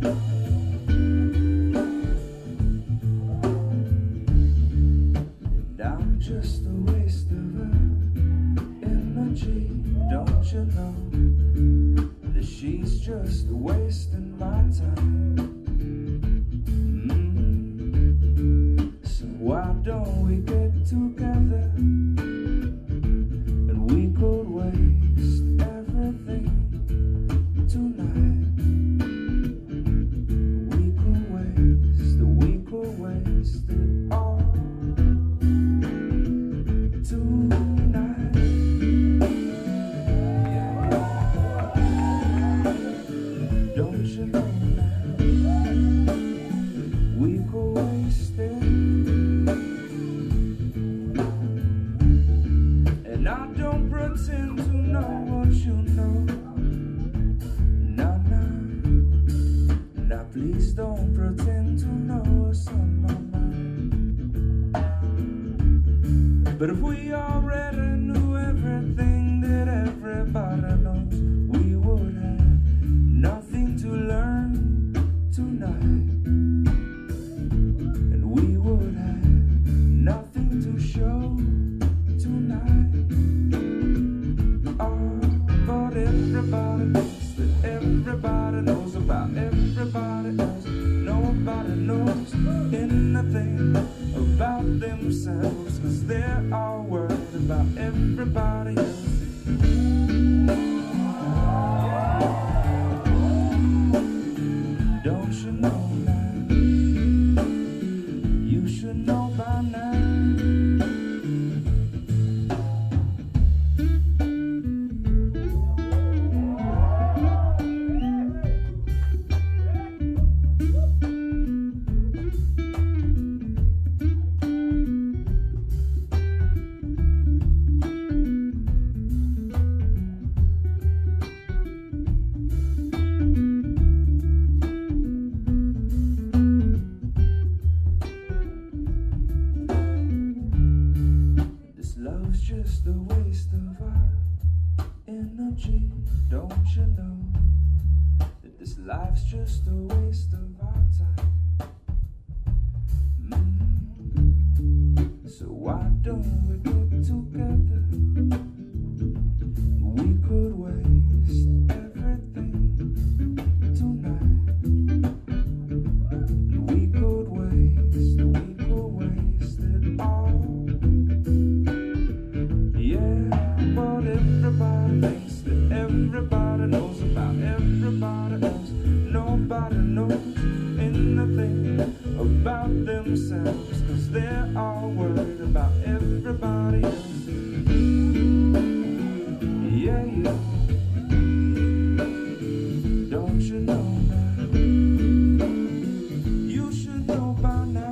And I'm just a waste of energy. Don't you know that she's just wasting my time? So why don't we get together and we could waste everything tonight? We could waste it all tonight. Don't you know now? We could waste it. And I don't pretend to know what you know. Nah, nah. Now please don't pretend to know what's on my mind. But if we already knew everything that everybody knows, we would have nothing to learn tonight. And we would have nothing to show tonight. Oh, but everybody thinks that everybody knows about everybody else. Nobody knows anything about themselves, 'cause they're all worried about everybody else. Don't you know now? You should know by now. Love's just a waste of our energy. Don't you know that this life's just a waste of our time? So why don't we get together? We could waste everything tonight. We could waste it all. Yeah, but everybody thinks that everybody knows about everybody else. Nobody knows anything about themselves, 'cause they're all worried about everybody else. Yeah, yeah. Don't you know now? You should know by now.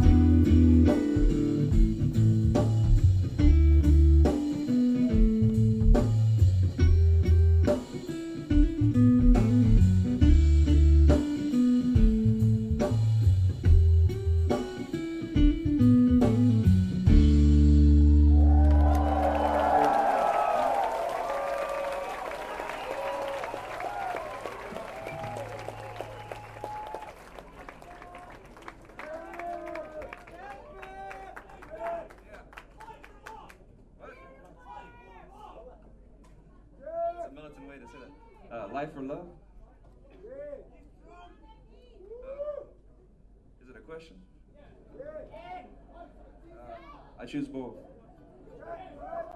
Militant way to say that. Life or love? Is it a question? I choose both.